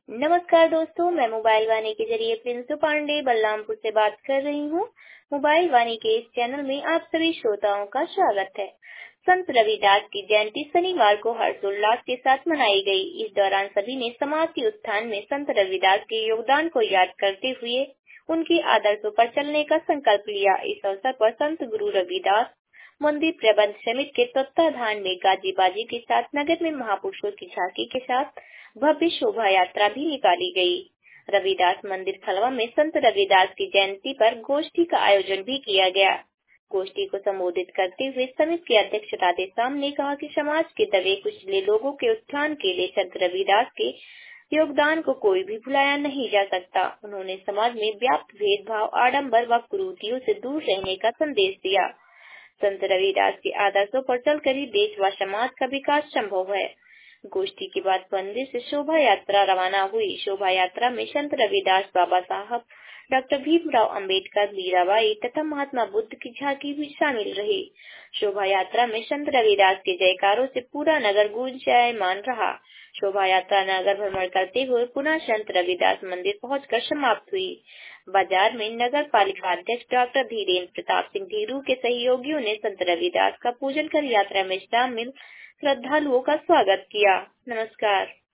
नमस्कार दोस्तों, मैं मोबाइल वाणी के जरिए प्रिंसु पांडे बलरामपुर से बात कर रही हूँ। मोबाइल वाणी के इस चैनल में आप सभी श्रोताओं का स्वागत है। संत रविदास की जयंती शनिवार को हर्षोल्लास के साथ मनाई गई। इस दौरान सभी ने समाज के उत्थान में संत रविदास के योगदान को याद करते हुए उनके आदर्शों पर चलने का संकल्प लिया। इस अवसर पर संत गुरु रविदास मंदिर प्रबंध समिति के तत्वाधान में गाजी बाजी के साथ नगर में महापुरुषों की झांकी के साथ भव्य शोभा यात्रा भी निकाली गई। रविदास मंदिर खलवा में संत रविदास की जयंती पर गोष्ठी का आयोजन भी किया गया। गोष्ठी को संबोधित करते हुए समिति के अध्यक्ष राधेश्याम ने कहा कि समाज के दबे कुचले लोगों के उत्थान के लिए संत रविदास के योगदान को कोई भी भुलाया नहीं जा सकता। उन्होंने समाज में व्याप्त भेदभाव, आडंबर व कुरीतियों से दूर रहने का संदेश दिया। संत रविदास के आदर्शों पर चलकर ही देश व समाज का विकास संभव है। गोष्ठी के बाद मंदिर से शोभा यात्रा रवाना हुई। शोभा यात्रा में संत रविदास, बाबा साहब डॉक्टर भीमराव अंबेडकर, मीराबाई तथा महात्मा बुद्ध की झांकी भी शामिल रही। शोभा यात्रा में संत रविदास के जयकारों से पूरा नगर गूंजायमान रहा। शोभा यात्रा नगर भ्रमण करते हुए पुनः संत रविदास मंदिर पहुंचकर समाप्त हुई। बाजार में नगर पालिका अध्यक्ष डॉक्टर धीरेन्द्र प्रताप सिंह धीरू के सहयोगियों ने संत रविदास का पूजन कर यात्रा में शामिल श्रद्धालुओं का स्वागत किया। नमस्कार।